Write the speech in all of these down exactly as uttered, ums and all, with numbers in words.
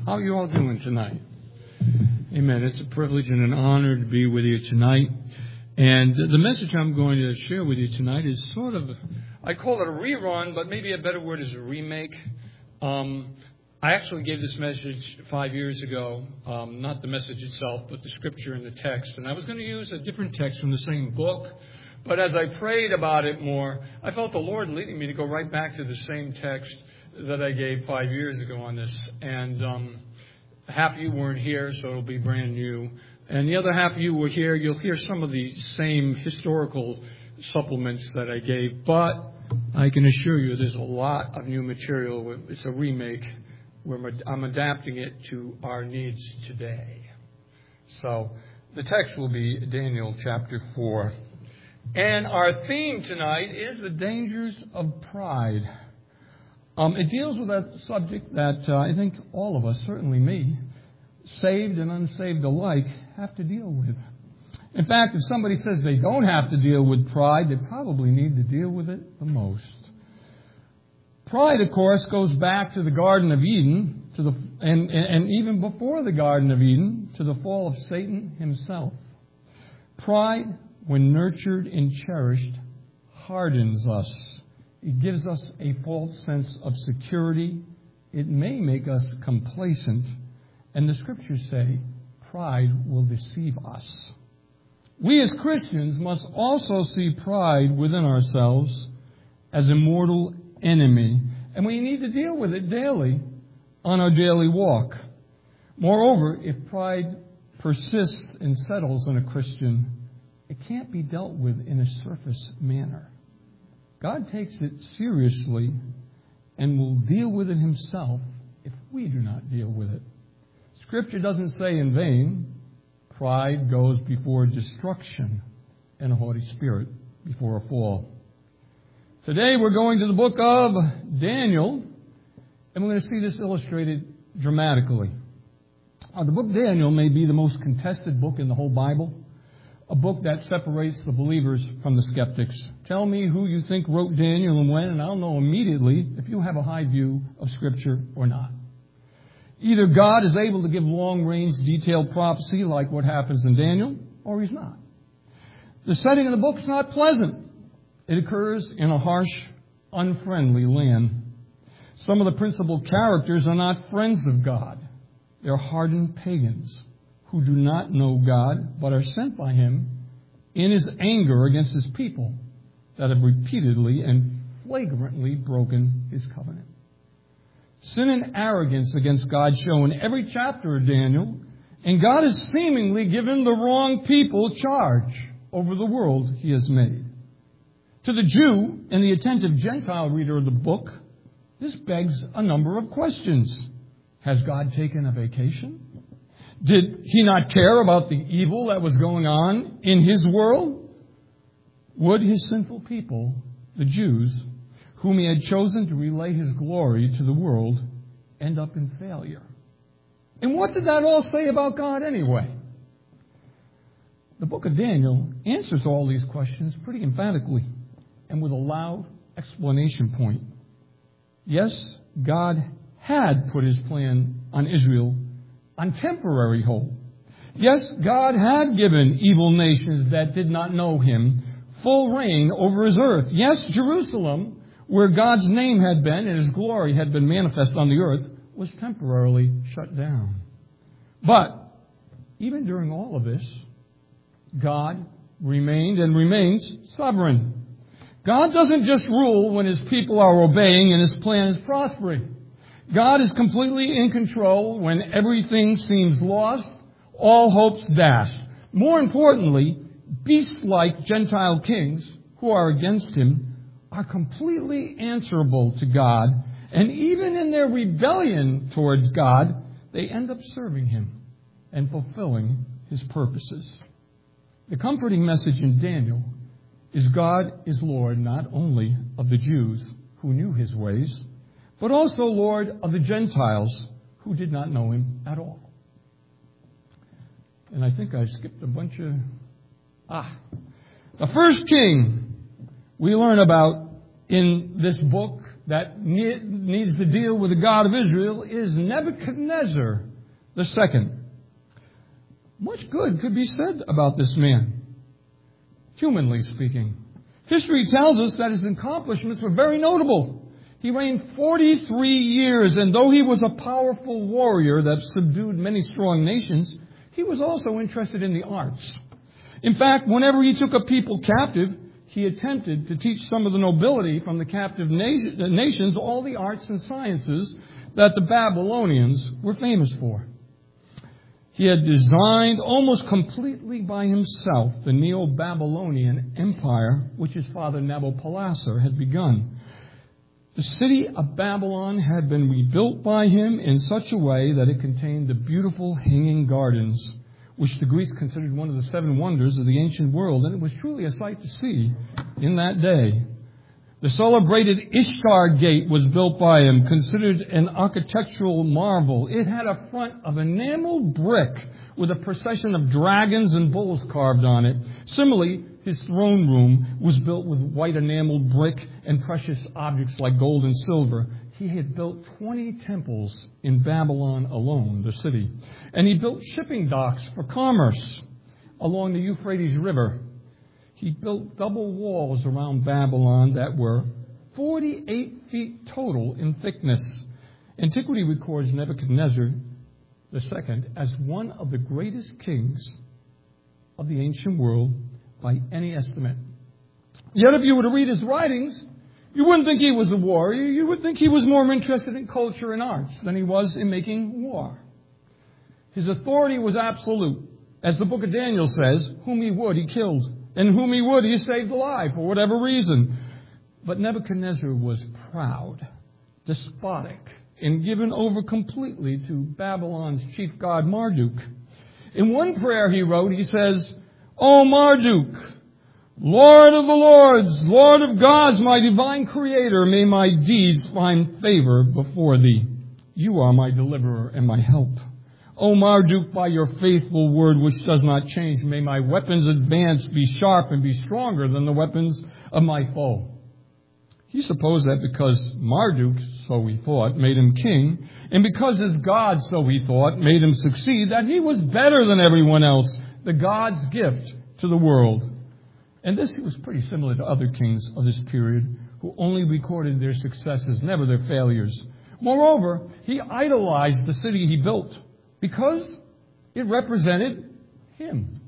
How are you all doing tonight? Amen. It's a privilege and an honor to be with you tonight. And the message I'm going to share with you tonight is sort of, I call it a rerun, but maybe a better word is a remake. Um, I actually gave this message five years ago, um, not the message itself, but the scripture and the text. And I was going to use a different text from the same book. But as I prayed about it more, I felt the Lord leading me to go right back to the same text that I gave five years ago on this. And um, half of you weren't here, so it'll be brand new. And the other half of you were here. You'll hear some of the same historical supplements that I gave. But I can assure you there's a lot of new material. It's a remake where I'm adapting it to our needs today. So the text will be Daniel chapter four. And our theme tonight is the dangers of pride. Um, it deals with a subject that uh, I think all of us, certainly me, saved and unsaved alike, have to deal with. In fact, if somebody says they don't have to deal with pride, they probably need to deal with it the most. Pride, of course, goes back to the Garden of Eden, to the and, and even before the Garden of Eden, to the fall of Satan himself. Pride, when nurtured and cherished, hardens us. It gives us a false sense of security. It may make us complacent. And the Scriptures say pride will deceive us. We as Christians must also see pride within ourselves as a mortal enemy. And we need to deal with it daily on our daily walk. Moreover, if pride persists and settles in a Christian, it can't be dealt with in a surface manner. God takes it seriously and will deal with it himself if we do not deal with it. Scripture doesn't say in vain, pride goes before destruction and a haughty spirit before a fall. Today we're going to the book of Daniel, and we're going to see this illustrated dramatically. Uh, the book of Daniel may be the most contested book in the whole Bible. A book that separates the believers from the skeptics. Tell me who you think wrote Daniel and when, and I'll know immediately if you have a high view of Scripture or not. Either God is able to give long-range, detailed prophecy like what happens in Daniel, or he's not. The setting of the book is not pleasant. It occurs in a harsh, unfriendly land. Some of the principal characters are not friends of God. They're hardened pagans who do not know God, but are sent by him in his anger against his people that have repeatedly and flagrantly broken his covenant. Sin and arrogance against God show in every chapter of Daniel, and God has seemingly given the wrong people charge over the world he has made. To the Jew and the attentive Gentile reader of the book, this begs a number of questions. Has God taken a vacation? Did he not care about the evil that was going on in his world? Would his sinful people, the Jews, whom he had chosen to relay his glory to the world, end up in failure? And what did that all say about God anyway? The book of Daniel answers all these questions pretty emphatically and with a loud explanation point. Yes, God had put his plan on Israel on temporary hold. Yes, God had given evil nations that did not know him full reign over his earth. Yes, Jerusalem, where God's name had been and his glory had been manifest on the earth, was temporarily shut down. But even during all of this, God remained and remains sovereign. God doesn't just rule when his people are obeying and his plan is prospering. God is completely in control when everything seems lost, all hopes dashed. More importantly, beast-like Gentile kings who are against him are completely answerable to God, and even in their rebellion towards God, they end up serving him and fulfilling his purposes. The comforting message in Daniel is God is Lord not only of the Jews who knew his ways, but also Lord of the Gentiles who did not know him at all. And I think I skipped a bunch of... Ah, the first king we learn about in this book, that needs to deal with the God of Israel is Nebuchadnezzar the second. Much good could be said about this man, humanly speaking. History tells us that his accomplishments were very notable. He reigned forty-three years, and though he was a powerful warrior that subdued many strong nations, he was also interested in the arts. In fact, whenever he took a people captive, he attempted to teach some of the nobility from the captive nations all the arts and sciences that the Babylonians were famous for. He had designed almost completely by himself the Neo-Babylonian Empire, which his father Nabopolassar had begun. The city of Babylon had been rebuilt by him in such a way that it contained the beautiful hanging gardens, which the Greeks considered one of the seven wonders of the ancient world, and it was truly a sight to see in that day. The celebrated Ishtar Gate was built by him, considered an architectural marvel. It had a front of enameled brick with a procession of dragons and bulls carved on it. Similarly, his throne room was built with white enameled brick and precious objects like gold and silver. He had built twenty temples in Babylon alone, the city. And he built shipping docks for commerce along the Euphrates River. He built double walls around Babylon that were forty-eight feet total in thickness. Antiquity records Nebuchadnezzar the second as one of the greatest kings of the ancient world by any estimate. Yet if you were to read his writings, you wouldn't think he was a warrior. You would think he was more interested in culture and arts than he was in making war. His authority was absolute. As the book of Daniel says, whom he would, he killed. And whom he would, he saved alive for whatever reason. But Nebuchadnezzar was proud, despotic, and given over completely to Babylon's chief god Marduk. In one prayer he wrote, he says, O Marduk, Lord of the lords, Lord of gods, my divine creator, may my deeds find favor before thee. You are my deliverer and my help. O Marduk, by your faithful word which does not change, may my weapons advance, be sharp, and be stronger than the weapons of my foe. He supposed that because Marduk, so he thought, made him king, and because his God, so he thought, made him succeed, that he was better than everyone else, the God's gift to the world. And this was pretty similar to other kings of this period who only recorded their successes, never their failures. Moreover, he idolized the city he built because it represented him.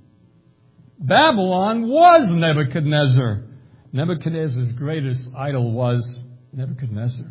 Babylon was Nebuchadnezzar. Nebuchadnezzar's greatest idol was Nebuchadnezzar.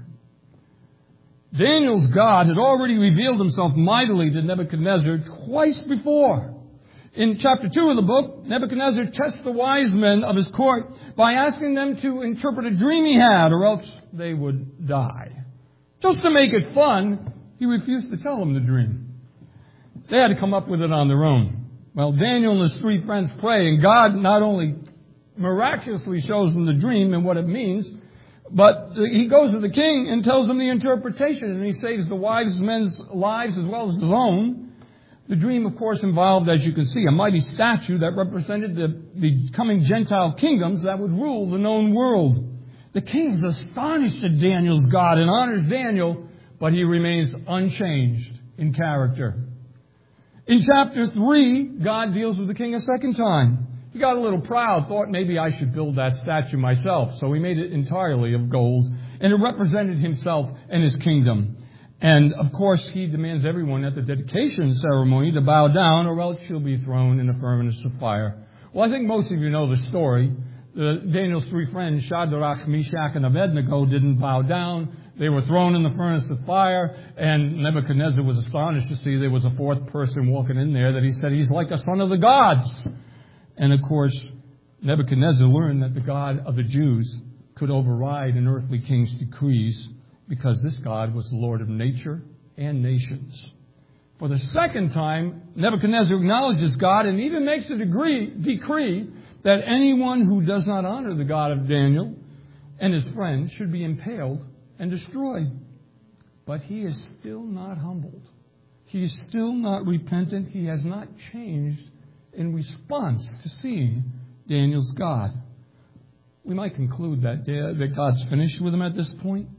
Daniel's God had already revealed himself mightily to Nebuchadnezzar twice before. In chapter two of the book, Nebuchadnezzar tests the wise men of his court by asking them to interpret a dream he had, or else they would die. Just to make it fun, he refused to tell them the dream. They had to come up with it on their own. Well, Daniel and his three friends pray, and God not only miraculously shows them the dream and what it means, but he goes to the king and tells them the interpretation, and he saves the wise men's lives as well as his own. The dream, of course, involved, as you can see, a mighty statue that represented the, the coming Gentile kingdoms that would rule the known world. The king is astonished at Daniel's God and honors Daniel, but he remains unchanged in character. In chapter three, God deals with the king a second time. He got a little proud, thought maybe I should build that statue myself. So he made it entirely of gold, and it represented himself and his kingdom. And, of course, he demands everyone at the dedication ceremony to bow down, or else she'll be thrown in a furnace of fire. Well, I think most of you know the story. The, Daniel's three friends, Shadrach, Meshach, and Abednego, didn't bow down. They were thrown in the furnace of fire, and Nebuchadnezzar was astonished to see there was a fourth person walking in there that he said, he's like a son of the gods. And, of course, Nebuchadnezzar learned that the God of the Jews could override an earthly king's decrees, because this God was the Lord of nature and nations. For the second time, Nebuchadnezzar acknowledges God and even makes a degree, decree that anyone who does not honor the God of Daniel and his friends should be impaled and destroyed. But he is still not humbled. He is still not repentant. He has not changed in response to seeing Daniel's God. We might conclude that, that God's finished with him at this point.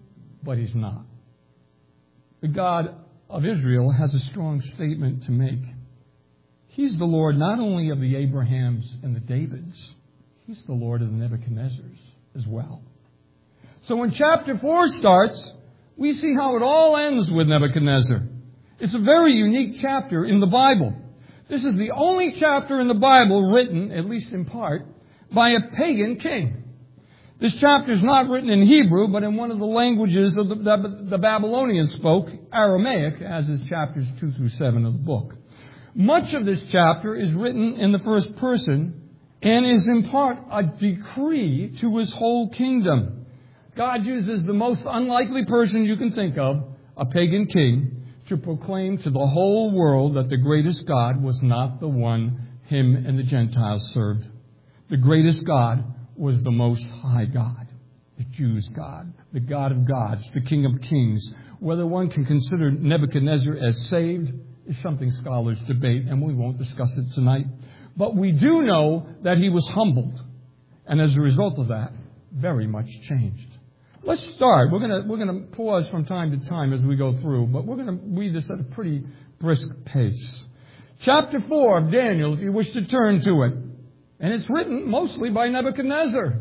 but he's not. The God of Israel has a strong statement to make. He's the Lord not only of the Abrahams and the Davids, he's the Lord of the Nebuchadnezzars as well. So when chapter four starts, we see how it all ends with Nebuchadnezzar. It's a very unique chapter in the Bible. This is the only chapter in the Bible written, at least in part, by a pagan king. This chapter is not written in Hebrew, but in one of the languages of the, the, the Babylonians spoke, Aramaic, as is chapters two through seven of the book. Much of this chapter is written in the first person and is in part a decree to his whole kingdom. God uses the most unlikely person you can think of, a pagan king, to proclaim to the whole world that the greatest God was not the one him and the Gentiles served. The greatest God was the Most High God, the Jews' God, the God of gods, the King of kings. Whether one can consider Nebuchadnezzar as saved is something scholars debate, and we won't discuss it tonight. But we do know that he was humbled, and as a result of that, very much changed. Let's start. We're going to we're going to pause from time to time as we go through, but we're going to read this at a pretty brisk pace. Chapter four of Daniel, if you wish to turn to it. And it's written mostly by Nebuchadnezzar.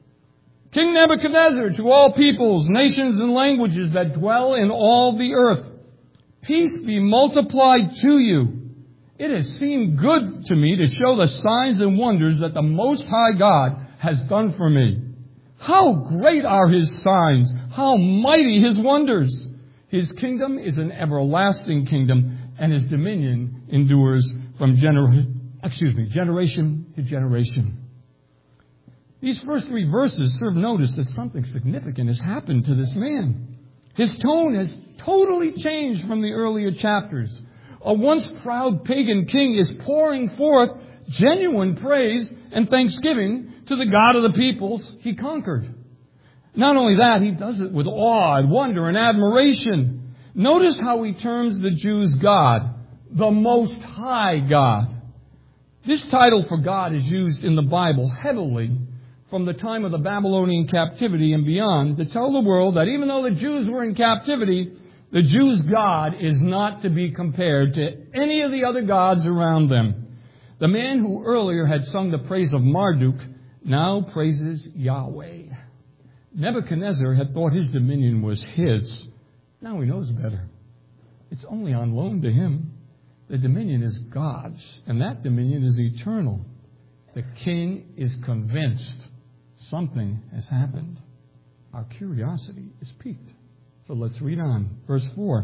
King Nebuchadnezzar, to all peoples, nations, and languages that dwell in all the earth, peace be multiplied to you. It has seemed good to me to show the signs and wonders that the Most High God has done for me. How great are his signs! How mighty his wonders! His kingdom is an everlasting kingdom, and his dominion endures from generation. Excuse me, generation to generation. These first three verses serve notice that something significant has happened to this man. His tone has totally changed from the earlier chapters. A once proud pagan king is pouring forth genuine praise and thanksgiving to the God of the peoples he conquered. Not only that, he does it with awe and wonder and admiration. Notice how he terms the Jews' God, the Most High God. This title for God is used in the Bible heavily from the time of the Babylonian captivity and beyond to tell the world that even though the Jews were in captivity, the Jews' God is not to be compared to any of the other gods around them. The man who earlier had sung the praise of Marduk now praises Yahweh. Nebuchadnezzar had thought his dominion was his. Now he knows better. It's only on loan to him. The dominion is God's, and that dominion is eternal. The king is convinced something has happened. Our curiosity is piqued. So let's read on. Verse four.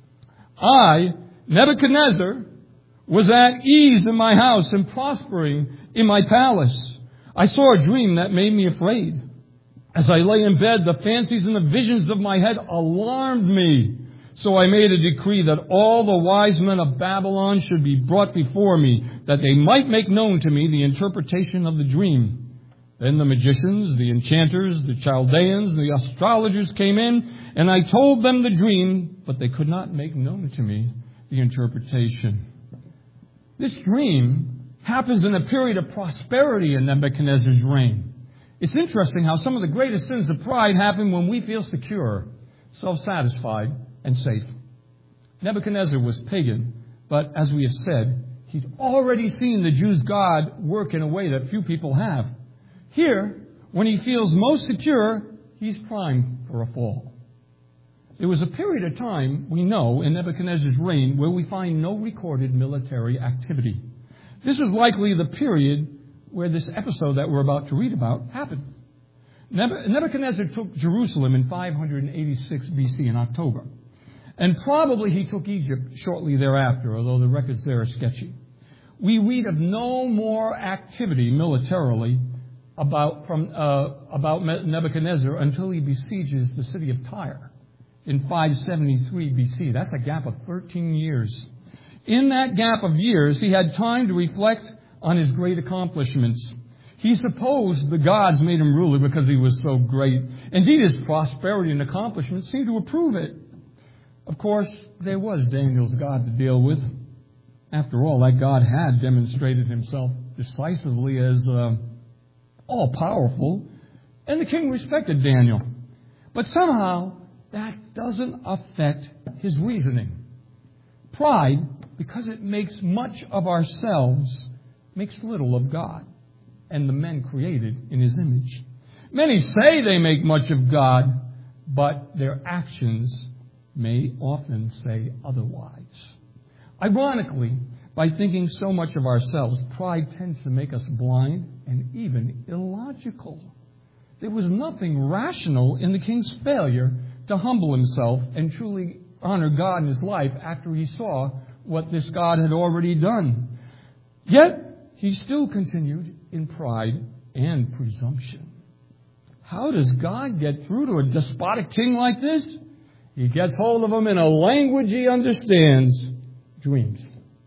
I, Nebuchadnezzar, was at ease in my house and prospering in my palace. I saw a dream that made me afraid. As I lay in bed, the fancies and the visions of my head alarmed me. So I made a decree that all the wise men of Babylon should be brought before me, that they might make known to me the interpretation of the dream. Then the magicians, the enchanters, the Chaldeans, the astrologers came in, and I told them the dream, but they could not make known to me the interpretation. This dream happens in a period of prosperity in Nebuchadnezzar's reign. It's interesting how some of the greatest sins of pride happen when we feel secure, self-satisfied, and safe. Nebuchadnezzar was pagan, but as we have said, he'd already seen the Jews' God work in a way that few people have. Here, when he feels most secure, he's primed for a fall. There was a period of time, we know, in Nebuchadnezzar's reign where we find no recorded military activity. This is likely the period where this episode that we're about to read about happened. Nebuchadnezzar took Jerusalem in five eighty-six B C in October. And probably he took Egypt shortly thereafter, although the records there are sketchy. We read of no more activity militarily about, from, uh, about Nebuchadnezzar until he besieges the city of Tyre in five seventy-three B C. That's a gap of thirteen years. In that gap of years, he had time to reflect on his great accomplishments. He supposed the gods made him ruler because he was so great. Indeed, his prosperity and accomplishments seemed to approve it. Of course, there was Daniel's God to deal with. After all, that God had demonstrated himself decisively as uh, all-powerful, and the king respected Daniel. But somehow, that doesn't affect his reasoning. Pride, because it makes much of ourselves, makes little of God and the men created in his image. Many say they make much of God, but their actions may often say otherwise. Ironically, by thinking so much of ourselves, pride tends to make us blind and even illogical. There was nothing rational in the king's failure to humble himself and truly honor God in his life after he saw what this God had already done. Yet, he still continued in pride and presumption. How does God get through to a despotic king like this? He gets hold of him in a language he understands, dreams.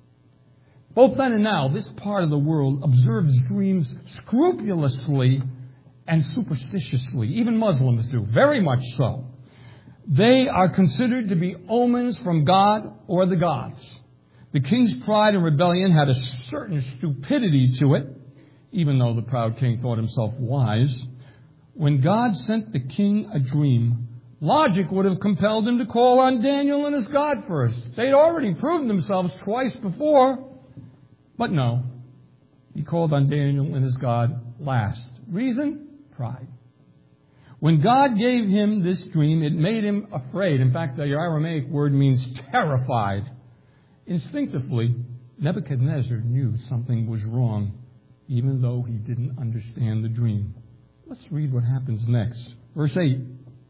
Both then and now, this part of the world observes dreams scrupulously and superstitiously. Even Muslims do, very much so. They are considered to be omens from God or the gods. The king's pride and rebellion had a certain stupidity to it, even though the proud king thought himself wise. When God sent the king a dream, logic would have compelled him to call on Daniel and his God first. They'd already proven themselves twice before. But no, he called on Daniel and his God last. Reason? Pride. When God gave him this dream, it made him afraid. In fact, the Aramaic word means terrified. Instinctively, Nebuchadnezzar knew something was wrong, even though he didn't understand the dream. Let's read what happens next. Verse eight.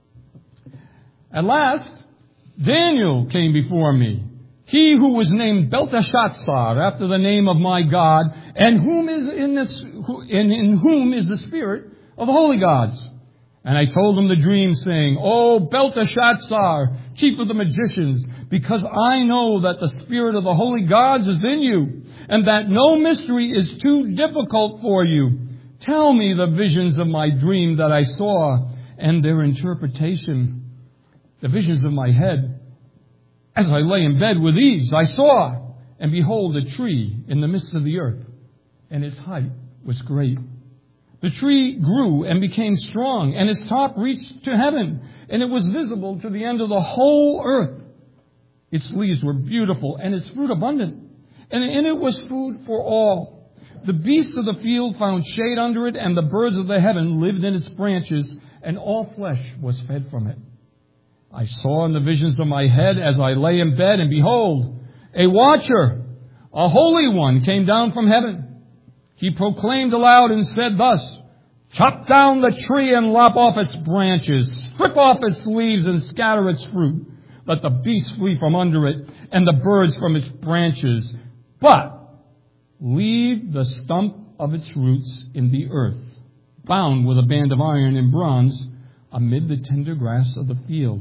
At last, Daniel came before me, he who was named Belteshazzar, after the name of my God, and whom is in this, in, in whom is the spirit of the holy gods. And I told him the dream, saying, O Belteshazzar, chief of the magicians, because I know that the spirit of the holy gods is in you, and that no mystery is too difficult for you. Tell me the visions of my dream that I saw, and their interpretation. The visions of my head, as I lay in bed with ease, I saw, and behold, a tree in the midst of the earth, and its height was great. The tree grew and became strong, and its top reached to heaven, and it was visible to the end of the whole earth. Its leaves were beautiful, and its fruit abundant, and in it was food for all. The beasts of the field found shade under it, and the birds of the heaven lived in its branches, and all flesh was fed from it. I saw in the visions of my head as I lay in bed, and behold, a watcher, a holy one, came down from heaven. He proclaimed aloud and said thus, chop down the tree and lop off its branches, strip off its leaves and scatter its fruit. Let the beasts flee from under it and the birds from its branches. But leave the stump of its roots in the earth, bound with a band of iron and bronze amid the tender grass of the field.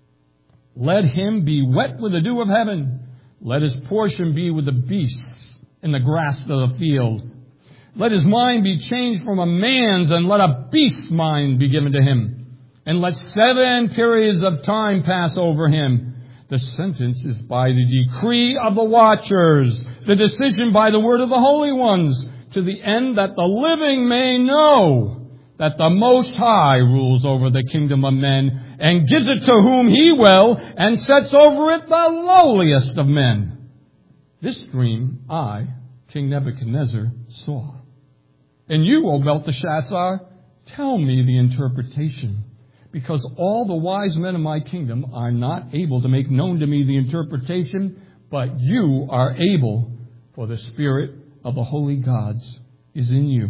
Let him be wet with the dew of heaven. Let his portion be with the beasts in the grass of the field. Let his mind be changed from a man's, and let a beast's mind be given to him. And let seven periods of time pass over him. The sentence is by the decree of the watchers, the decision by the word of the holy ones, to the end that the living may know that the Most High rules over the kingdom of men, and gives it to whom he will, and sets over it the lowliest of men. This dream I, King Nebuchadnezzar, saw. And you, O Belteshazzar, tell me the interpretation, because all the wise men of my kingdom are not able to make known to me the interpretation, but you are able, for the spirit of the holy gods is in you.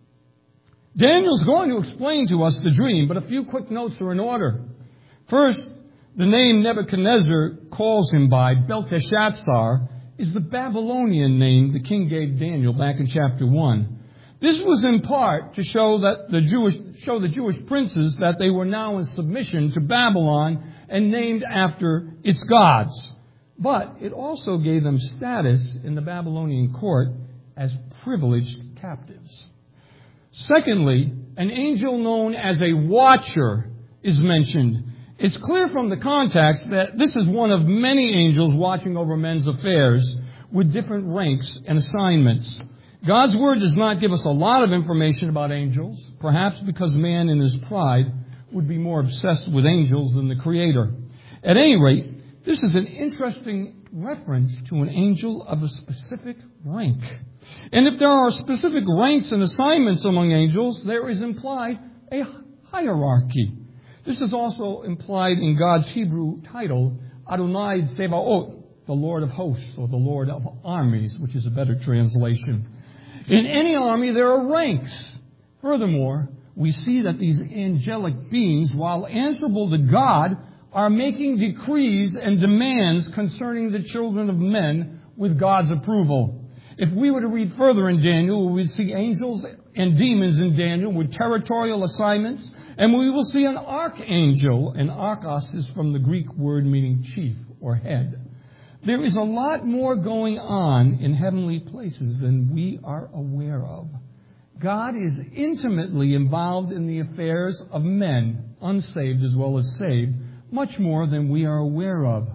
Daniel's going to explain to us the dream, but a few quick notes are in order. First, the name Nebuchadnezzar calls him by, Belteshazzar, is the Babylonian name the king gave Daniel back in chapter one. This was in part to show that the Jewish, show the Jewish princes that they were now in submission to Babylon and named after its gods. But it also gave them status in the Babylonian court as privileged captives. Secondly, an angel known as a watcher is mentioned. It's clear from the context that this is one of many angels watching over men's affairs with different ranks and assignments. God's Word does not give us a lot of information about angels, perhaps because man in his pride would be more obsessed with angels than the Creator. At any rate, this is an interesting reference to an angel of a specific rank. And if there are specific ranks and assignments among angels, there is implied a hierarchy. This is also implied in God's Hebrew title, Adonai Tsevaot, the Lord of hosts, or the Lord of armies, which is a better translation. In any army, there are ranks. Furthermore, we see that these angelic beings, while answerable to God, are making decrees and demands concerning the children of men with God's approval. If we were to read further in Daniel, we would see angels and demons in Daniel with territorial assignments, and we will see an archangel, and archos is from the Greek word meaning chief or head. There is a lot more going on in heavenly places than we are aware of. God is intimately involved in the affairs of men, unsaved as well as saved, much more than we are aware of.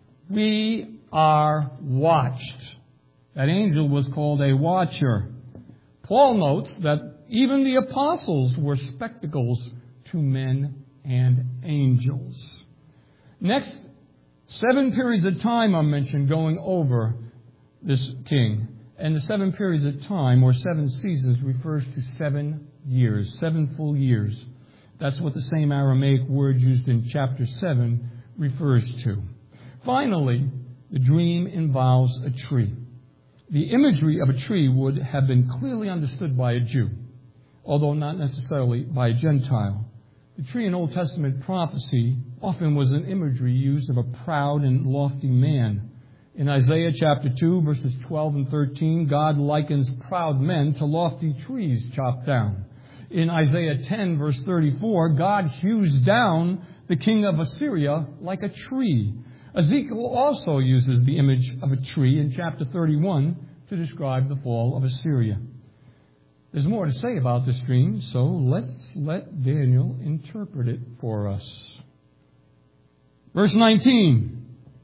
We are watched. That angel was called a watcher. Paul notes that even the apostles were spectacles to men and angels. Next, seven periods of time are mentioned going over this king. And the seven periods of time, or seven seasons, refers to seven years, seven full years. That's what the same Aramaic word used in chapter seven refers to. Finally, the dream involves a tree. The imagery of a tree would have been clearly understood by a Jew, although not necessarily by a Gentile. The tree in Old Testament prophecy often was an imagery used of a proud and lofty man. In Isaiah chapter two, verses twelve and thirteen, God likens proud men to lofty trees chopped down. In Isaiah ten, verse thirty-four, God hews down the king of Assyria like a tree. Ezekiel also uses the image of a tree in chapter thirty-one to describe the fall of Assyria. There's more to say about this dream, so let's let Daniel interpret it for us. Verse nineteen.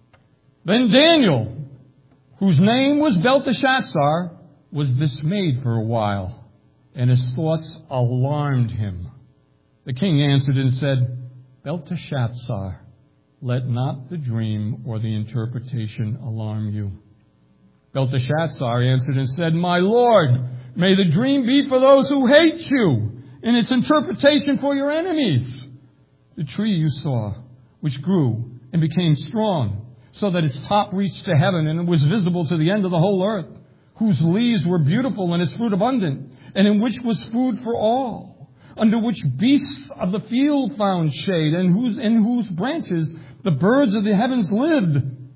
Then Daniel, whose name was Belteshazzar, was dismayed for a while, and his thoughts alarmed him. The king answered and said, Belteshazzar, let not the dream or the interpretation alarm you. Belteshazzar answered and said, My lord, may the dream be for those who hate you, and its interpretation for your enemies. The tree you saw, which grew and became strong, so that its top reached to heaven and it was visible to the end of the whole earth, whose leaves were beautiful and its fruit abundant, and in which was food for all, under which beasts of the field found shade, and whose, in whose branches the birds of the heavens lived.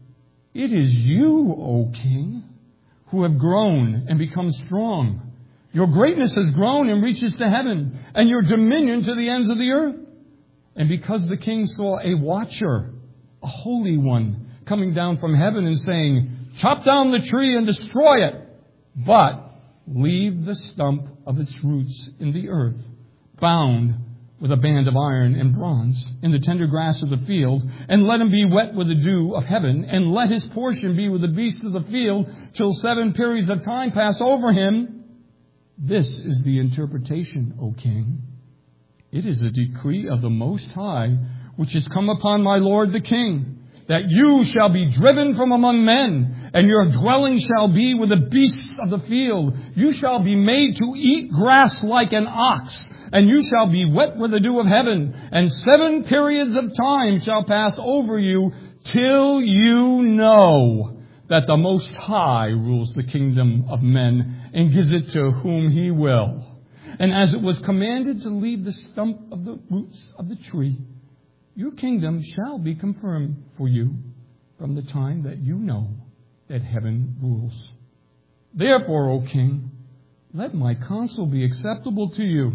It is you, O king, who have grown and become strong. Your greatness has grown and reaches to heaven, and your dominion to the ends of the earth. And because the king saw a watcher, a holy one, coming down from heaven and saying, Chop down the tree and destroy it, but leave the stump of its roots in the earth, bound with a band of iron and bronze in the tender grass of the field, and let him be wet with the dew of heaven, and let his portion be with the beasts of the field till seven periods of time pass over him. This is the interpretation, O king. It is a decree of the Most High, which has come upon my lord the king, that you shall be driven from among men, and your dwelling shall be with the beasts of the field. You shall be made to eat grass like an ox, and you shall be wet with the dew of heaven, and seven periods of time shall pass over you till you know that the Most High rules the kingdom of men and gives it to whom he will. And as it was commanded to leave the stump of the roots of the tree, your kingdom shall be confirmed for you from the time that you know that heaven rules. Therefore, O king, let my counsel be acceptable to you.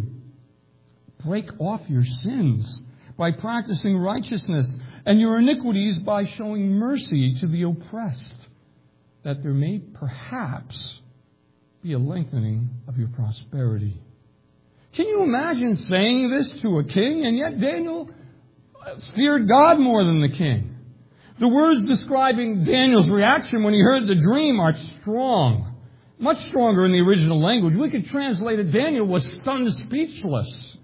Break off your sins by practicing righteousness, and your iniquities by showing mercy to the oppressed, that there may perhaps be a lengthening of your prosperity. Can you imagine saying this to a king? And yet Daniel feared God more than the king. The words describing Daniel's reaction when he heard the dream are strong, much stronger in the original language. We could translate it, Daniel was stunned speechless.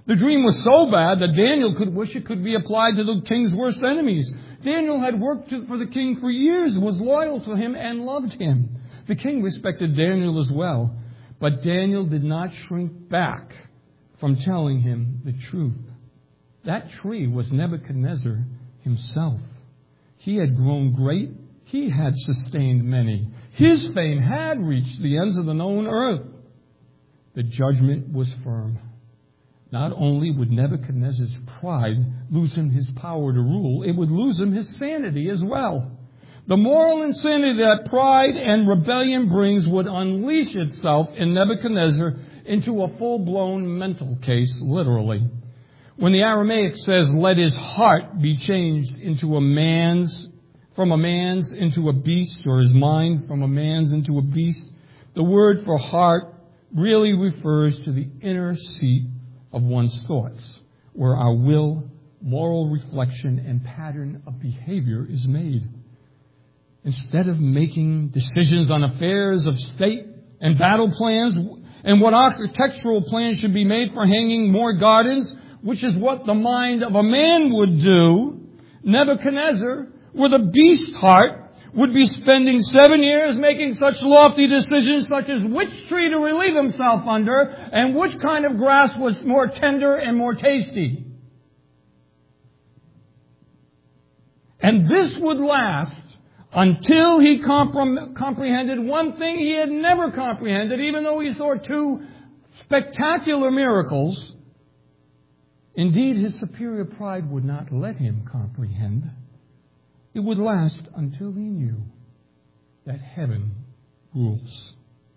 The dream was so bad that Daniel could wish it could be applied to the king's worst enemies. Daniel had worked for the king for years, was loyal to him, and loved him. The king respected Daniel as well, but Daniel did not shrink back from telling him the truth. That tree was Nebuchadnezzar himself. He had grown great. He had sustained many. His fame had reached the ends of the known earth. The judgment was firm. Not only would Nebuchadnezzar's pride lose him his power to rule, it would lose him his sanity as well. The moral insanity that pride and rebellion brings would unleash itself in Nebuchadnezzar into a full-blown mental case, literally. When the Aramaic says, let his heart be changed into a man's, from a man's into a beast, or his mind from a man's into a beast, the word for heart really refers to the inner seat of one's thoughts, where our will, moral reflection, and pattern of behavior is made. Instead of making decisions on affairs of state and battle plans and what architectural plans should be made for hanging more gardens, which is what the mind of a man would do, Nebuchadnezzar, with a beast heart, would be spending seven years making such lofty decisions such as which tree to relieve himself under and which kind of grass was more tender and more tasty. And this would last until he compre- comprehended one thing he had never comprehended, even though he saw two spectacular miracles. Indeed, his superior pride would not let him comprehend. It would last until he knew that heaven rules.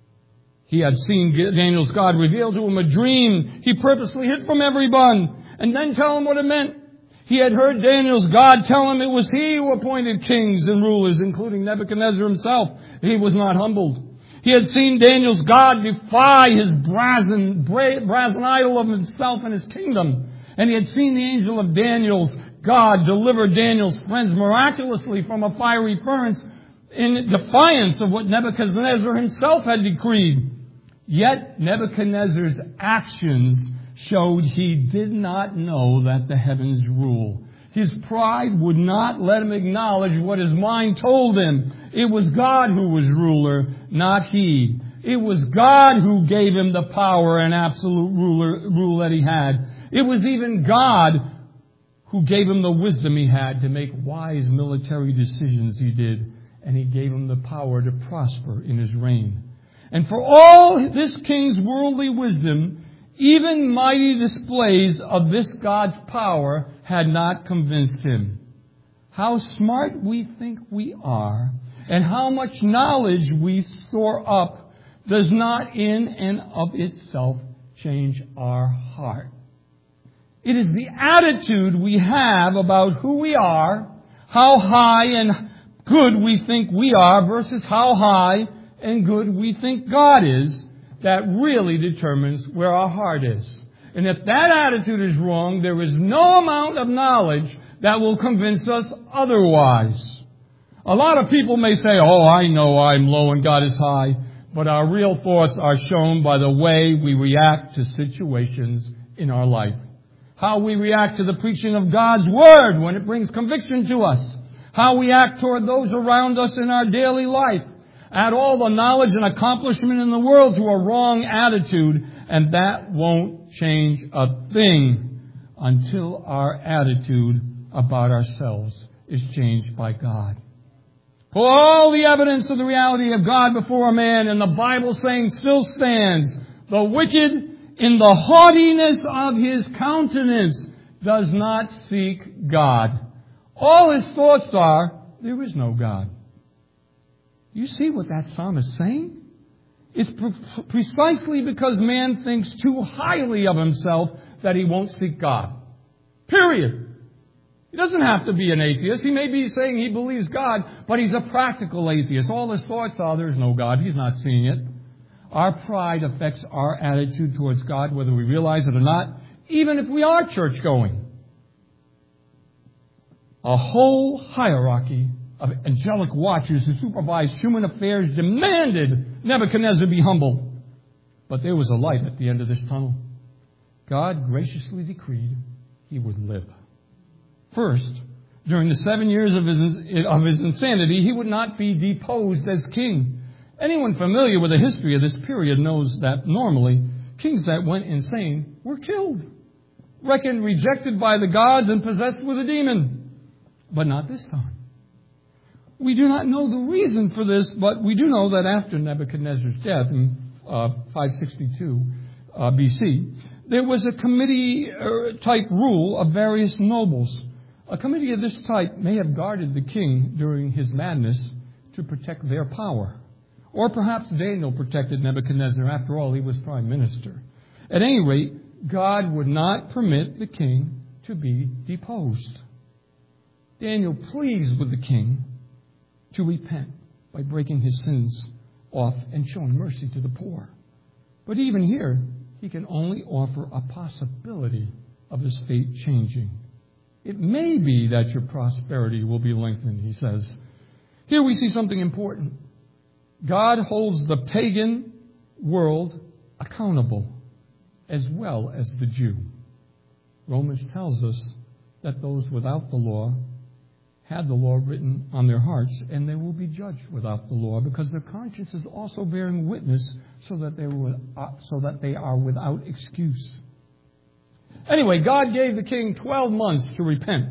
He had seen Daniel's God reveal to him a dream he purposely hid from everyone and then tell him what it meant. He had heard Daniel's God tell him it was he who appointed kings and rulers, including Nebuchadnezzar himself. He was not humbled. He had seen Daniel's God defy his brazen, brazen idol of himself and his kingdom. And he had seen the angel of Daniel's God deliver Daniel's friends miraculously from a fiery furnace in defiance of what Nebuchadnezzar himself had decreed. Yet Nebuchadnezzar's actions showed he did not know that the heavens rule. His pride would not let him acknowledge what his mind told him. It was God who was ruler, not he. It was God who gave him the power and absolute ruler, rule that he had. It was even God who gave him the wisdom he had to make wise military decisions he did. And he gave him the power to prosper in his reign. And for all this king's worldly wisdom, even mighty displays of this God's power had not convinced him. How smart we think we are and how much knowledge we store up does not in and of itself change our heart. It is the attitude we have about who we are, how high and good we think we are versus how high and good we think God is, that really determines where our heart is. And if that attitude is wrong, there is no amount of knowledge that will convince us otherwise. A lot of people may say, oh, I know I'm low and God is high. But our real thoughts are shown by the way we react to situations in our life. How we react to the preaching of God's Word when it brings conviction to us. How we act toward those around us in our daily life. Add all the knowledge and accomplishment in the world to a wrong attitude, and that won't change a thing until our attitude about ourselves is changed by God. For all the evidence of the reality of God before a man in the Bible saying still stands. The wicked in the haughtiness of his countenance does not seek God. All his thoughts are, there is no God. You see what that psalm is saying? It's pre- precisely because man thinks too highly of himself that he won't seek God. Period. He doesn't have to be an atheist. He may be saying he believes God, but he's a practical atheist. All his thoughts are, there's no God. He's not seeing it. Our pride affects our attitude towards God, whether we realize it or not, even if we are church-going. A whole hierarchy of angelic watchers who supervised human affairs demanded Nebuchadnezzar be humble. But there was a light at the end of this tunnel. God graciously decreed he would live. First, during the seven years of his, of his insanity, he would not be deposed as king. Anyone familiar with the history of this period knows that normally kings that went insane were killed, reckoned rejected by the gods and possessed with a demon. But not this time. We do not know the reason for this, but we do know that after Nebuchadnezzar's death in uh, five sixty-two uh, B C, there was a committee-type rule of various nobles. A committee of this type may have guarded the king during his madness to protect their power. Or perhaps Daniel protected Nebuchadnezzar. After all, he was prime minister. At any rate, God would not permit the king to be deposed. Daniel pleads with the king to repent by breaking his sins off and showing mercy to the poor. But even here, he can only offer a possibility of his fate changing. It may be that your prosperity will be lengthened, he says. Here we see something important. God holds the pagan world accountable as well as the Jew. Romans tells us that those without the law had the law written on their hearts, and they will be judged without the law because their conscience is also bearing witness so that they were, uh, so that they are without excuse. Anyway, God gave the king twelve months to repent.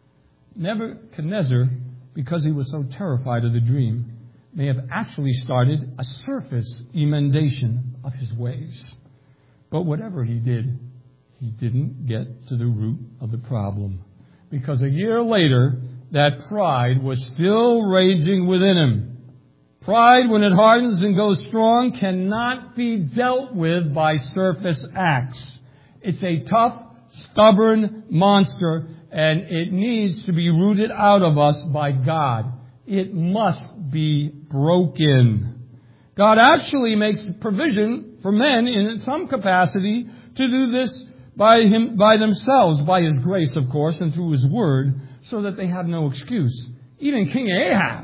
Nebuchadnezzar, because he was so terrified of the dream, may have actually started a surface emendation of his ways. But whatever he did, he didn't get to the root of the problem. Because a year later, that pride was still raging within him. Pride, when it hardens and goes strong, cannot be dealt with by surface acts. It's a tough, stubborn monster, and it needs to be rooted out of us by God. It must be broken. God actually makes provision for men in some capacity to do this by him, by themselves, by His grace, of course, and through His Word, so that they have no excuse. Even King Ahab,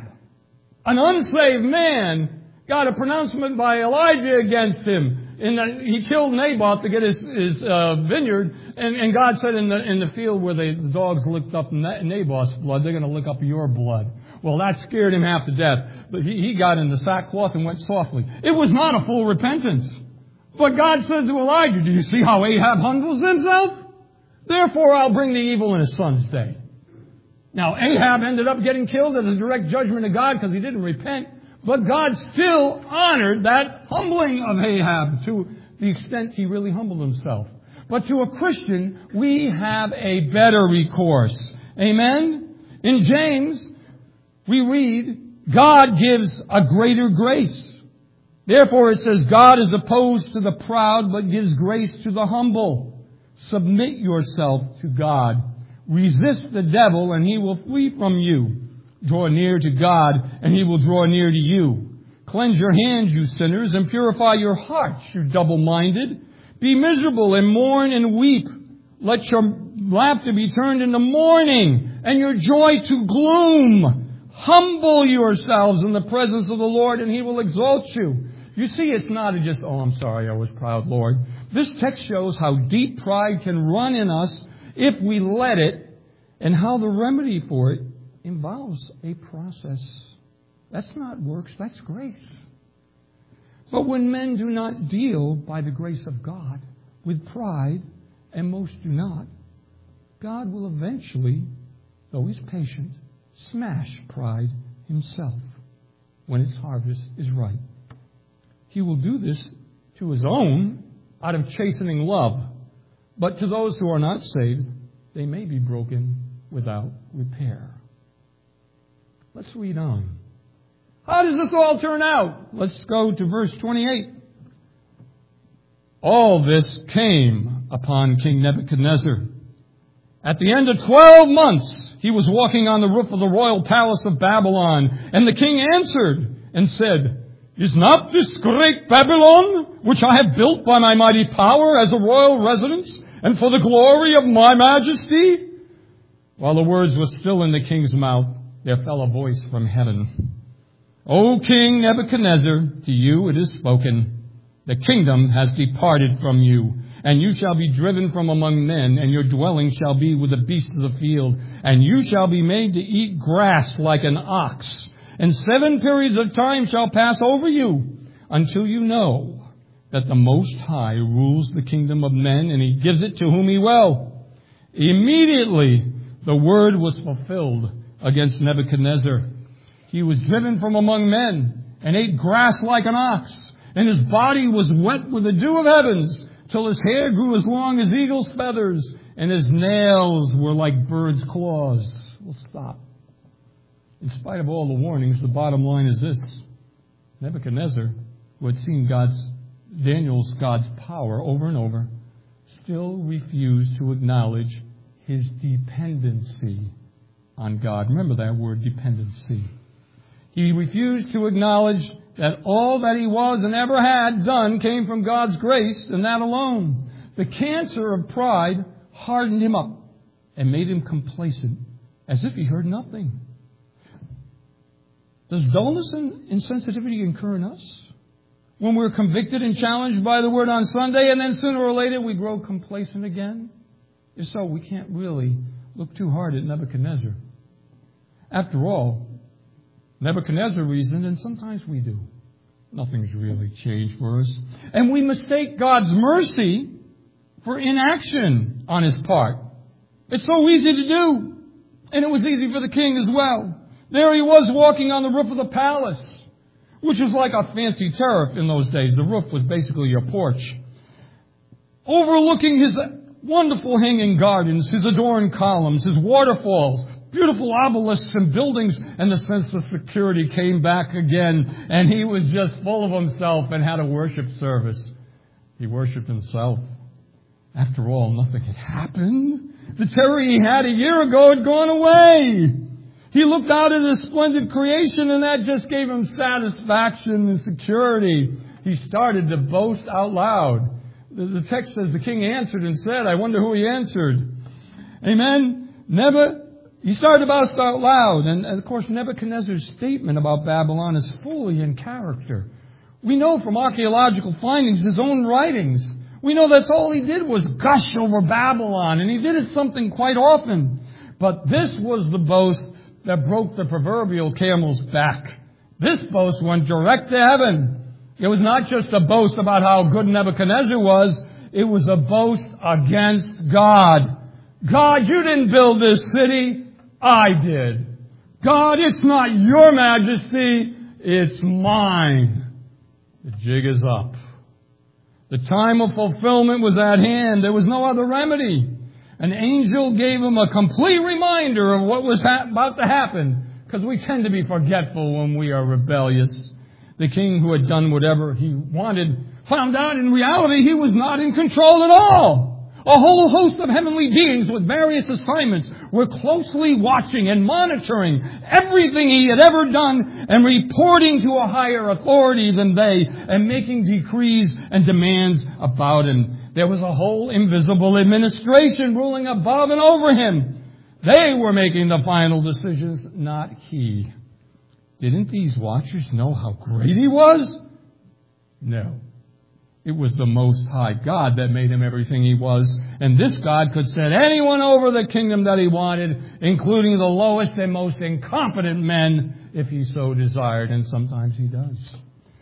an unsaved man, got a pronouncement by Elijah against him. In that he killed Naboth to get his, his uh, vineyard, and, and God said in the in the field where they, the dogs licked up Naboth's blood, they're going to lick up your blood. Well, that scared him half to death, but he, he got into sackcloth and went softly. It was not a full repentance. But God said to Elijah, do you see how Ahab humbles himself? Therefore, I'll bring the evil in his son's day. Now, Ahab ended up getting killed as a direct judgment of God because he didn't repent. But God still honored that humbling of Ahab to the extent he really humbled himself. But to a Christian, we have a better recourse. Amen? In James, we read, God gives a greater grace. Therefore, it says, God is opposed to the proud, but gives grace to the humble. Submit yourself to God. Resist the devil, and he will flee from you. Draw near to God, and He will draw near to you. Cleanse your hands, you sinners, and purify your hearts, you double-minded. Be miserable and mourn and weep. Let your laughter be turned into mourning, and your joy to gloom. Humble yourselves in the presence of the Lord, and He will exalt you. You see, it's not just, oh, I'm sorry, I was proud, Lord. This text shows how deep pride can run in us if we let it, and how the remedy for it involves a process. That's not works, that's grace. But when men do not deal by the grace of God with pride, and most do not, God will eventually, though He's patient, smash pride Himself when its harvest is ripe. He will do this to His own out of chastening love. But to those who are not saved, they may be broken without repair. Let's read on. How does this all turn out? Let's go to verse twenty-eight. All this came upon King Nebuchadnezzar. At the end of twelve months, he was walking on the roof of the royal palace of Babylon. And the king answered and said, Is not this great Babylon, which I have built by my mighty power as a royal residence, and for the glory of my majesty? While the words were still in the king's mouth, there fell a voice from heaven. O King Nebuchadnezzar, to you it is spoken. The kingdom has departed from you, and you shall be driven from among men, and your dwelling shall be with the beasts of the field, and you shall be made to eat grass like an ox. And seven periods of time shall pass over you, until you know that the Most High rules the kingdom of men, and He gives it to whom He will. Immediately the word was fulfilled against Nebuchadnezzar. He was driven from among men, and ate grass like an ox, and his body was wet with the dew of heavens, till his hair grew as long as eagle's feathers, and his nails were like bird's claws. We'll stop. In spite of all the warnings, the bottom line is this. Nebuchadnezzar, who had seen God's, Daniel's God's power over and over, still refused to acknowledge his dependency on God. Remember that word, dependency. He refused to acknowledge that all that he was and ever had done came from God's grace, and that alone. The cancer of pride hardened him up and made him complacent, as if he heard nothing. Does dullness and insensitivity occur in us? When we're convicted and challenged by the Word on Sunday, and then sooner or later we grow complacent again? If so, we can't really look too hard at Nebuchadnezzar. After all, Nebuchadnezzar reasoned, and sometimes we do. Nothing's really changed for us. And we mistake God's mercy for inaction on His part. It's so easy to do. And it was easy for the king as well. There he was walking on the roof of the palace, which was like a fancy terrace in those days. The roof was basically your porch. Overlooking his wonderful hanging gardens, his adorned columns, his waterfalls, beautiful obelisks and buildings, and the sense of security came back again, and he was just full of himself and had a worship service. He worshiped himself. After all, nothing had happened. The terror he had a year ago had gone away. He looked out at his splendid creation, and that just gave him satisfaction and security. He started to boast out loud. The text says the king answered and said, I wonder who he answered. Amen. Never. He started to boast out loud. And, and of course, Nebuchadnezzar's statement about Babylon is fully in character. We know from archaeological findings, his own writings, we know that's all he did was gush over Babylon. And he did it something quite often. But this was the boast that broke the proverbial camel's back. This boast went direct to heaven. It was not just a boast about how good Nebuchadnezzar was. It was a boast against God. God, you didn't build this city. I did. God, it's not your majesty. It's mine. The jig is up. The time of fulfillment was at hand. There was no other remedy. An angel gave him a complete reminder of what was ha- about to happen, because we tend to be forgetful when we are rebellious. The king, who had done whatever he wanted, found out in reality he was not in control at all. A whole host of heavenly beings with various assignments were closely watching and monitoring everything he had ever done and reporting to a higher authority than they and making decrees and demands about him. There was a whole invisible administration ruling above and over him. They were making the final decisions, not he. Didn't these watchers know how great he was? No. It was the Most High God that made him everything he was. And this God could set anyone over the kingdom that he wanted, including the lowest and most incompetent men, if he so desired. And sometimes he does.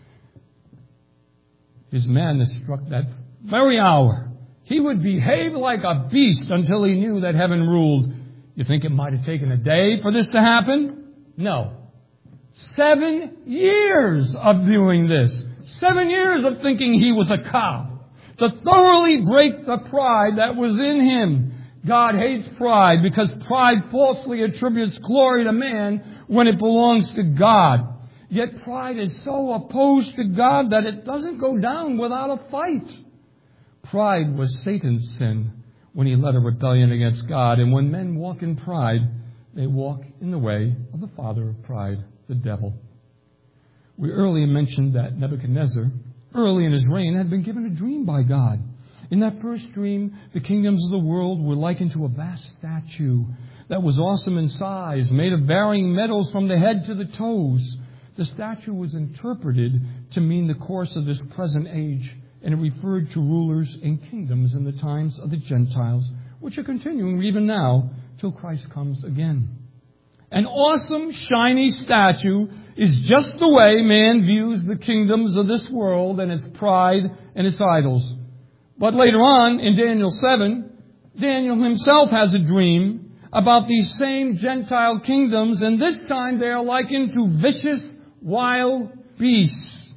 His madness struck that very hour. He would behave like a beast until he knew that heaven ruled. You think it might have taken a day for this to happen? No. Seven years of doing this. Seven years of thinking he was a cow. To thoroughly break the pride that was in him. God hates pride because pride falsely attributes glory to man when it belongs to God. Yet pride is so opposed to God that it doesn't go down without a fight. Pride was Satan's sin when he led a rebellion against God. And when men walk in pride, they walk in the way of the father of pride, the devil. We earlier mentioned that Nebuchadnezzar, early in his reign, had been given a dream by God. In that first dream, the kingdoms of the world were likened to a vast statue that was awesome in size, made of varying metals from the head to the toes. The statue was interpreted to mean the course of this present age and it referred to rulers and kingdoms in the times of the Gentiles, which are continuing even now till Christ comes again. An awesome, shiny statue is just the way man views the kingdoms of this world and its pride and its idols. But later on, in Daniel seven, Daniel himself has a dream about these same Gentile kingdoms, and this time they are likened to vicious, wild beasts.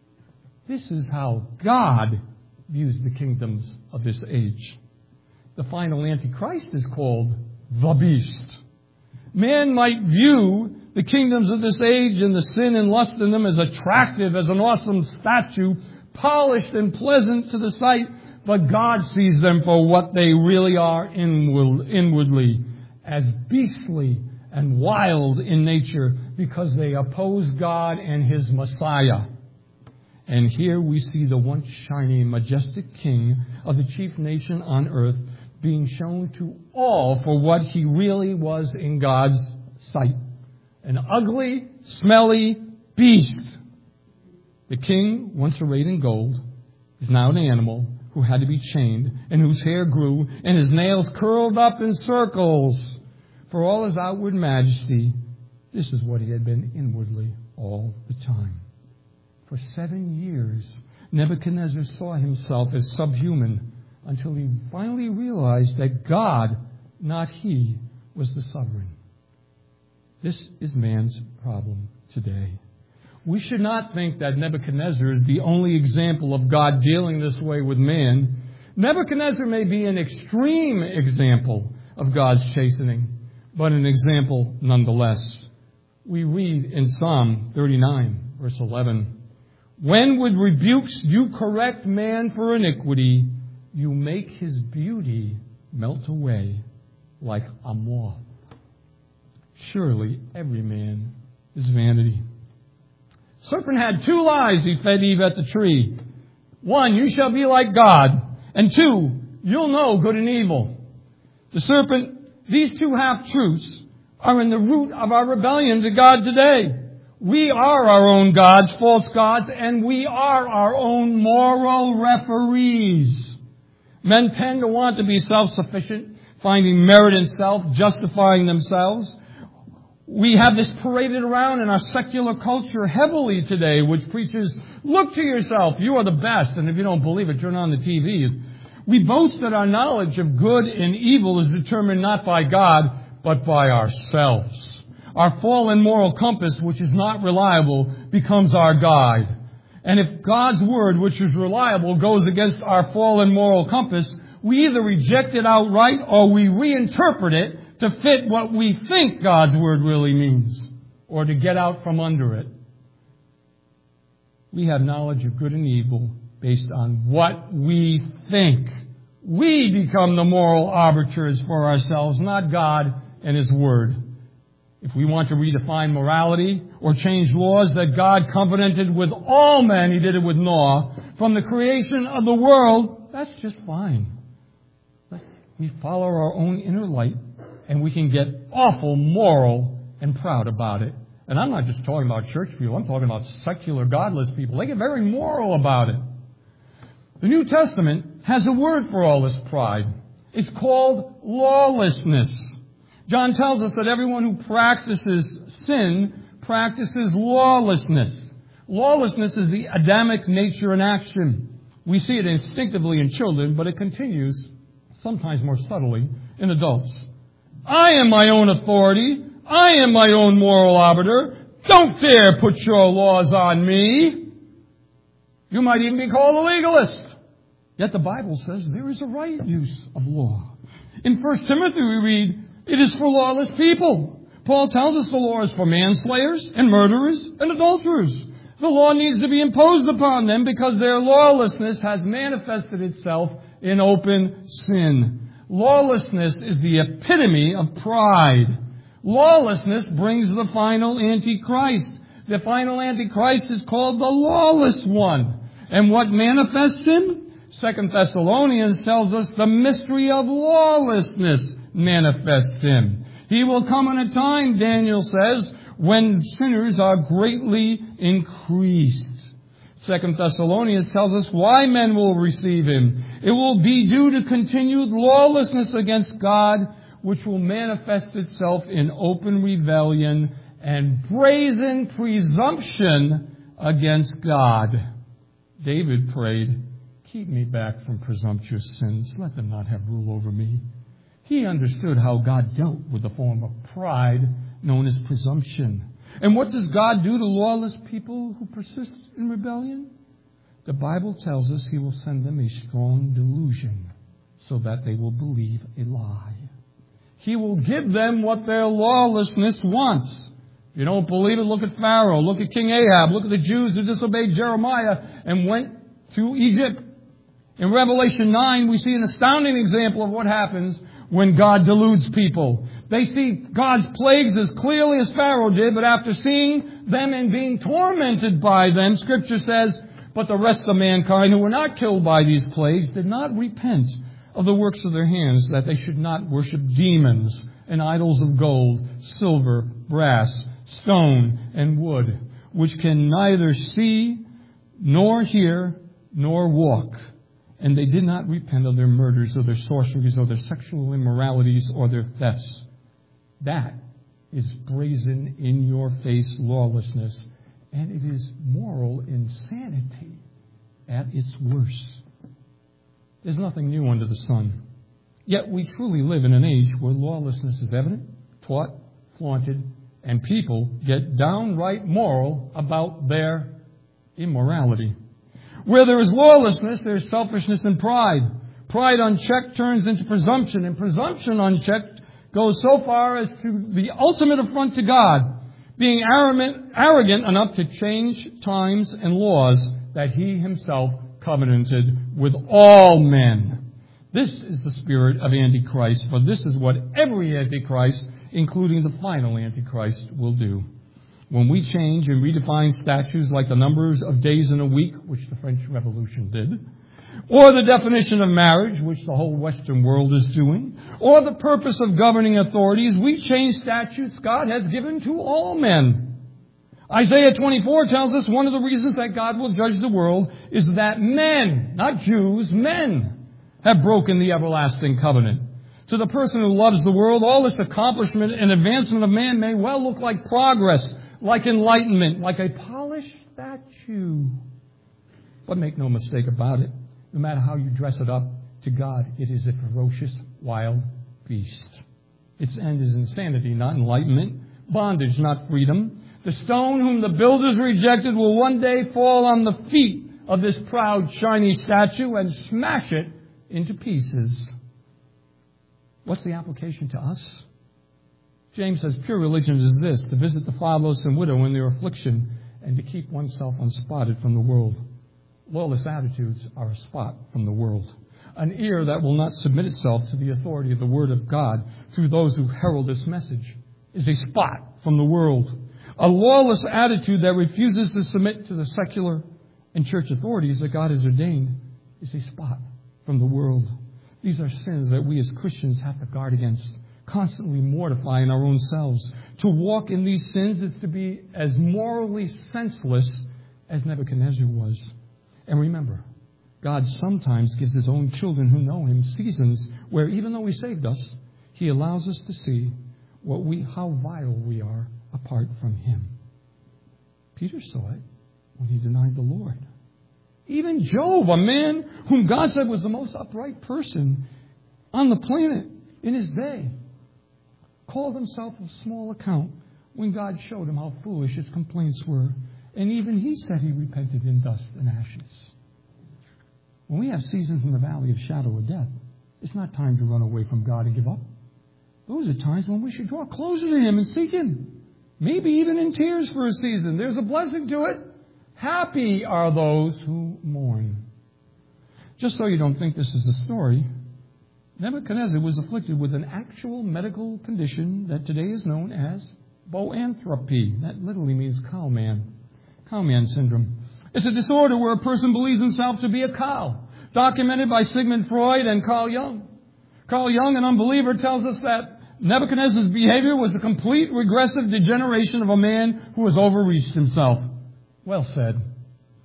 This is how God views the kingdoms of this age. The final Antichrist is called the beast. Man might view the kingdoms of this age and the sin and lust in them as attractive as an awesome statue, polished and pleasant to the sight, but God sees them for what they really are inwardly, as beastly and wild in nature, because they oppose God and His Messiah. And here we see the once shining, majestic king of the chief nation on earth being shown to all for what he really was in God's sight. An ugly, smelly beast. The king, once arrayed in gold, is now an animal who had to be chained and whose hair grew and his nails curled up in circles. For all his outward majesty, this is what he had been inwardly all the time. For seven years, Nebuchadnezzar saw himself as subhuman until he finally realized that God, not he, was the sovereign. This is man's problem today. We should not think that Nebuchadnezzar is the only example of God dealing this way with man. Nebuchadnezzar may be an extreme example of God's chastening, but an example nonetheless. We read in Psalm thirty-nine, verse eleven, "When with rebukes you correct man for iniquity, you make his beauty melt away like a moth. Surely every man is vanity." Serpent had two lies he fed Eve at the tree. One, you shall be like God. And two, you'll know good and evil. The serpent, these two half-truths are in the root of our rebellion to God today. We are our own gods, false gods, and we are our own moral referees. Men tend to want to be self-sufficient, finding merit in self, justifying themselves. We have this paraded around in our secular culture heavily today, which preaches, look to yourself, you are the best, and if you don't believe it, turn on the T V. We boast that our knowledge of good and evil is determined not by God, but by ourselves. Our fallen moral compass, which is not reliable, becomes our guide. And if God's word, which is reliable, goes against our fallen moral compass, we either reject it outright or we reinterpret it to fit what we think God's word really means, or to get out from under it. We have knowledge of good and evil based on what we think. We become the moral arbiters for ourselves, not God and His word. If we want to redefine morality or change laws that God covenanted with all men, He did it with Noah, from the creation of the world, that's just fine. We follow our own inner light, and we can get awful moral and proud about it. And I'm not just talking about church people. I'm talking about secular, godless people. They get very moral about it. The New Testament has a word for all this pride. It's called lawlessness. John tells us that everyone who practices sin practices lawlessness. Lawlessness is the Adamic nature in action. We see it instinctively in children, but it continues, sometimes more subtly, in adults. I am my own authority. I am my own moral arbiter. Don't dare put your laws on me. You might even be called a legalist. Yet the Bible says there is a right use of law. In First Timothy we read, it is for lawless people. Paul tells us the law is for manslayers and murderers and adulterers. The law needs to be imposed upon them because their lawlessness has manifested itself in open sin. Lawlessness is the epitome of pride. Lawlessness brings the final Antichrist. The final Antichrist is called the lawless one. And what manifests him? Second Thessalonians tells us the mystery of lawlessness manifests him. He will come in a time, Daniel says, when sinners are greatly increased. Second Thessalonians tells us why men will receive him. It will be due to continued lawlessness against God, which will manifest itself in open rebellion and brazen presumption against God. David prayed, "Keep me back from presumptuous sins. Let them not have rule over me." He understood how God dealt with the form of pride known as presumption. And what does God do to lawless people who persist in rebellion? The Bible tells us he will send them a strong delusion so that they will believe a lie. He will give them what their lawlessness wants. If you don't believe it, look at Pharaoh, look at King Ahab, look at the Jews who disobeyed Jeremiah and went to Egypt. In Revelation nine, we see an astounding example of what happens when God deludes people. They see God's plagues as clearly as Pharaoh did, but after seeing them and being tormented by them, Scripture says, "But the rest of mankind who were not killed by these plagues did not repent of the works of their hands, that they should not worship demons and idols of gold, silver, brass, stone, and wood, which can neither see, nor hear, nor walk. And they did not repent of their murders, or their sorceries, or their sexual immoralities, or their thefts." That is brazen, in-your-face lawlessness, and it is moral insanity at its worst. There's nothing new under the sun. Yet we truly live in an age where lawlessness is evident, taught, flaunted, and people get downright moral about their immorality. Where there is lawlessness, there is selfishness and pride. Pride unchecked turns into presumption, and presumption unchecked goes so far as to the ultimate affront to God, being arrogant, arrogant enough to change times and laws that he himself covenanted with all men. This is the spirit of Antichrist, for this is what every Antichrist, including the final Antichrist, will do. When we change and redefine statutes like the numbers of days in a week, which the French Revolution did, or the definition of marriage, which the whole Western world is doing, or the purpose of governing authorities, we change statutes God has given to all men. Isaiah twenty-four tells us one of the reasons that God will judge the world is that men, not Jews, men, have broken the everlasting covenant. To the person who loves the world, all this accomplishment and advancement of man may well look like progress, like enlightenment, like a polished statue. But make no mistake about it, no matter how you dress it up, to God it is a ferocious, wild beast. Its end is insanity, not enlightenment, bondage, not freedom. The stone whom the builders rejected will one day fall on the feet of this proud, shiny statue and smash it into pieces. What's the application to us? James says pure religion is this, to visit the fatherless and widow in their affliction and to keep oneself unspotted from the world. Lawless attitudes are a spot from the world. An ear that will not submit itself to the authority of the Word of God through those who herald this message is a spot from the world. A lawless attitude that refuses to submit to the secular and church authorities that God has ordained is a spot from the world. These are sins that we as Christians have to guard against, constantly mortifying our own selves. To walk in these sins is to be as morally senseless as Nebuchadnezzar was. And remember, God sometimes gives his own children who know him seasons where even though he saved us, he allows us to see what we, how vile we are apart from him. Peter saw it when he denied the Lord. Even Job, a man whom God said was the most upright person on the planet in his day, called himself of small account when God showed him how foolish his complaints were. And even he said he repented in dust and ashes. When we have seasons in the valley of shadow of death, it's not time to run away from God and give up. Those are times when we should draw closer to him and seek him. Maybe even in tears for a season. There's a blessing to it. Happy are those who mourn. Just so you don't think this is a story, Nebuchadnezzar was afflicted with an actual medical condition that today is known as boanthropy. That literally means cowman. Cowman syndrome. It's a disorder where a person believes himself to be a cow, documented by Sigmund Freud and Carl Jung. Carl Jung, an unbeliever, tells us that Nebuchadnezzar's behavior was a complete regressive degeneration of a man who has overreached himself. Well said.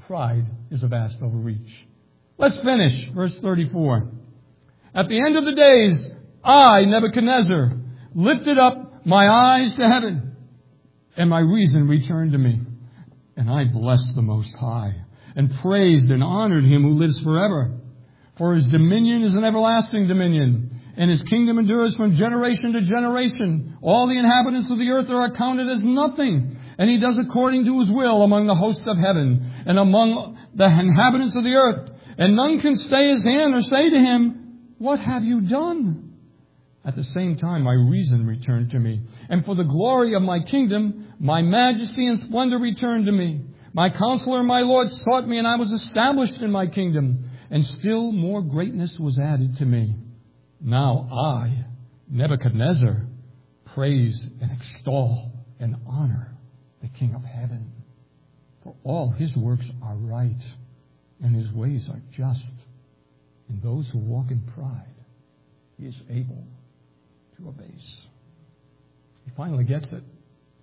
pride is a vast overreach. Let's finish. Verse thirty-four. At the end of the days, I, Nebuchadnezzar, lifted up my eyes to heaven, and my reason returned to me. And I blessed the Most High, and praised and honored Him who lives forever. For His dominion is an everlasting dominion, and His kingdom endures from generation to generation. All the inhabitants of the earth are accounted as nothing, and He does according to His will among the hosts of heaven and among the inhabitants of the earth. And none can stay His hand or say to Him, what have you done? At the same time, my reason returned to me. And for the glory of my kingdom, my majesty and splendor returned to me. My counselor and my Lord sought me, and I was established in my kingdom. And still more greatness was added to me. Now I, Nebuchadnezzar, praise and extol and honor the King of heaven. For all His works are right, and His ways are just. And those who walk in pride, He is able to abase. He finally gets it.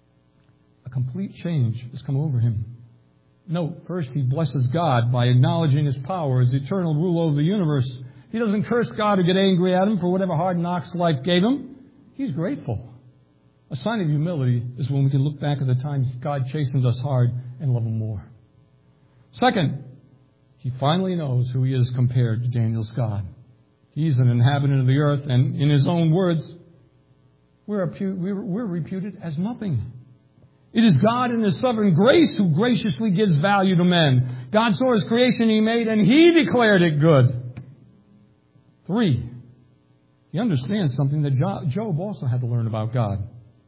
A complete change has come over him. Note, first he blesses God by acknowledging His power, His eternal rule over the universe. He doesn't curse God or get angry at Him for whatever hard knocks life gave him. He's grateful. A sign of humility is when we can look back at the times God chastened us hard and love Him more. Second, he finally knows who he is compared to Daniel's God. He's an inhabitant of the earth, and in his own words, we're, we're reputed as nothing. It is God in His sovereign grace who graciously gives value to men. God saw His creation He made, and He declared it good. Three, he understands something that Job also had to learn about God.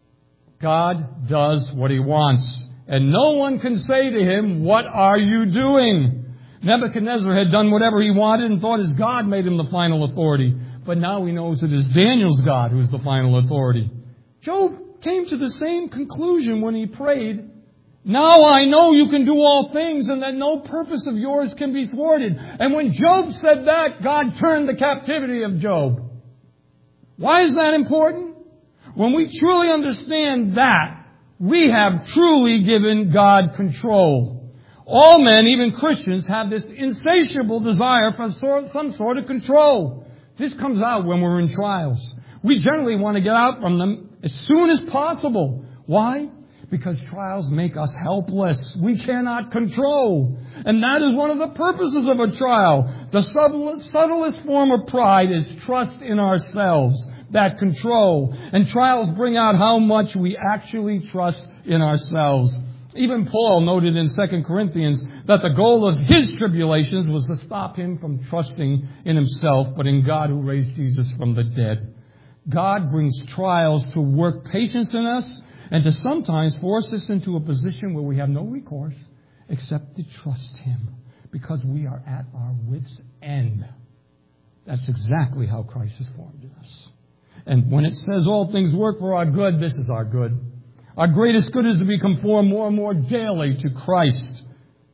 God does what He wants, and no one can say to Him, what are you doing? Nebuchadnezzar had done whatever he wanted and thought his God made him the final authority. But now he knows it is Daniel's God who is the final authority. Job came to the same conclusion when he prayed, now I know you can do all things and that no purpose of yours can be thwarted. And when Job said that, God turned the captivity of Job. Why is that important? When we truly understand that, we have truly given God control. All men, even Christians, have this insatiable desire for some sort of control. This comes out when we're in trials. We generally want to get out from them as soon as possible. Why? Because trials make us helpless. We cannot control. And that is one of the purposes of a trial. The subtlest form of pride is trust in ourselves, that control. And trials bring out how much we actually trust in ourselves. Even Paul noted in Second Corinthians that the goal of his tribulations was to stop him from trusting in himself, but in God who raised Jesus from the dead. God brings trials to work patience in us and to sometimes force us into a position where we have no recourse except to trust Him because we are at our wits' end. That's exactly how Christ has formed in us. And when it says all things work for our good, this is our good. Our greatest good is to be conformed more and more daily to Christ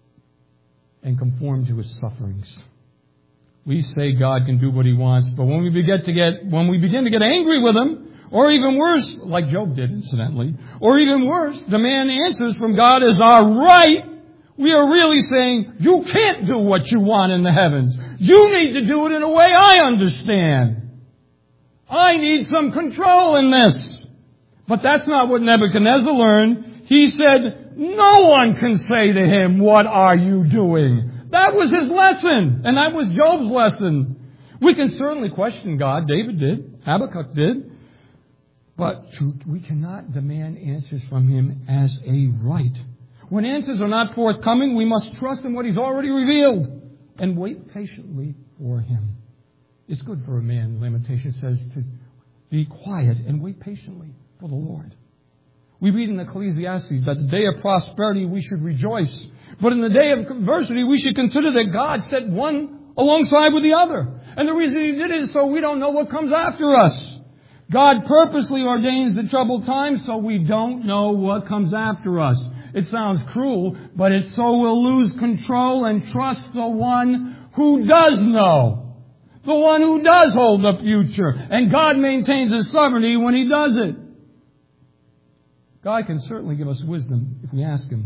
and conform to His sufferings. We say God can do what He wants, but when we begin to get, when we begin to get angry with Him, or even worse, like Job did incidentally, or even worse, demand answers from God as our right, we are really saying, you can't do what you want in the heavens. You need to do it in a way I understand. I need some control in this. But that's not what Nebuchadnezzar learned. He said, no one can say to him, what are you doing? That was his lesson. And that was Job's lesson. We can certainly question God. David did. Habakkuk did. But we cannot demand answers from Him as a right. When answers are not forthcoming, we must trust in what He's already revealed and wait patiently for Him. It's good for a man, Lamentation says, to be quiet and wait patiently for the Lord. We read in Ecclesiastes that the day of prosperity we should rejoice. But in the day of adversity we should consider that God set one alongside with the other. And the reason He did it is so we don't know what comes after us. God purposely ordains the troubled times so we don't know what comes after us. It sounds cruel, but it's so we'll lose control and trust the one who does know. The one who does hold the future. And God maintains His sovereignty when He does it. God can certainly give us wisdom if we ask Him.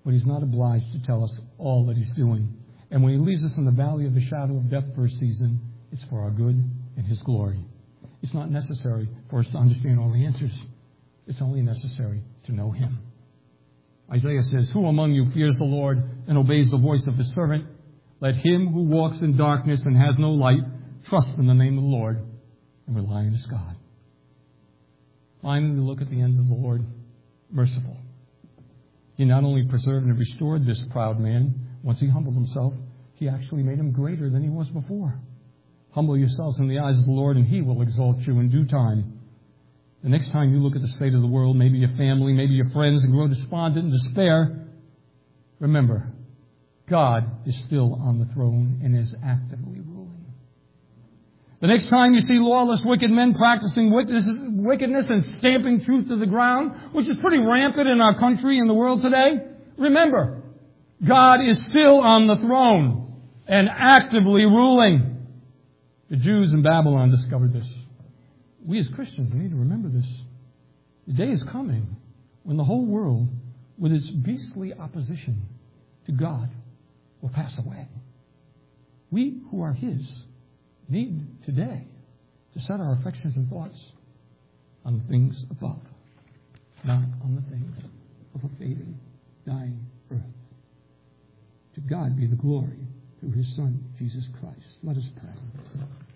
but He's not obliged to tell us all that He's doing. And when He leaves us in the valley of the shadow of death for a season, it's for our good and His glory. It's not necessary for us to understand all the answers. It's only necessary to know Him. Isaiah says, "Who among you fears the Lord and obeys the voice of His servant? Let him who walks in darkness and has no light trust in the name of the Lord and rely on His God." Finally, look at the end of the Lord, merciful. He not only preserved and restored this proud man, once he humbled himself, He actually made him greater than he was before. Humble yourselves in the eyes of the Lord, and He will exalt you in due time. The next time you look at the state of the world, maybe your family, maybe your friends, and grow despondent and despair, remember, God is still on the throne and is actively ruling. The next time you see lawless, wicked men practicing wickedness and stamping truth to the ground, which is pretty rampant in our country and the world today, remember, God is still on the throne and actively ruling. The Jews in Babylon discovered this. We as Christians need to remember this. The day is coming when the whole world, with its beastly opposition to God, will pass away. We who are His need today to set our affections and thoughts on the things above, not on the things of a fading, dying earth. To God be the glory through His Son, Jesus Christ. Let us pray.